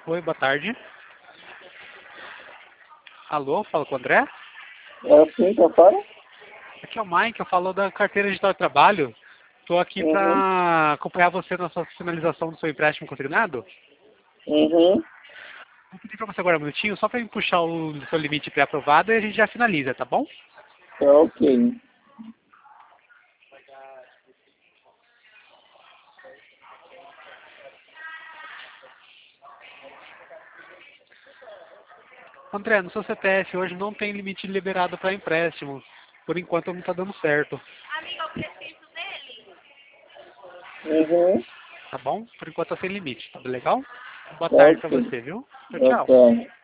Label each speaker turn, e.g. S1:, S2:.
S1: Oi, boa tarde. Alô, fala com o André?
S2: É assim que eu falo?
S1: Aqui é o Mike, eu falo da carteira digital de trabalho. Estou aqui
S2: Uhum,
S1: para acompanhar você na sua finalização do seu empréstimo consignado.
S2: uhum,
S1: Vou pedir para você agora um minutinho, só para eu puxar o seu limite pré-aprovado e a gente já finaliza, tá bom?
S2: tá ok.
S1: André, no seu CPF hoje não tem limite liberado para empréstimo. Por enquanto não está dando certo,
S2: Uhum,
S1: tá bom? Por enquanto está sem limite, tá legal? Boa
S2: tá
S1: tarde para
S2: ok.
S1: você, viu? Tchau,
S2: Boa
S1: tchau.
S2: tarde.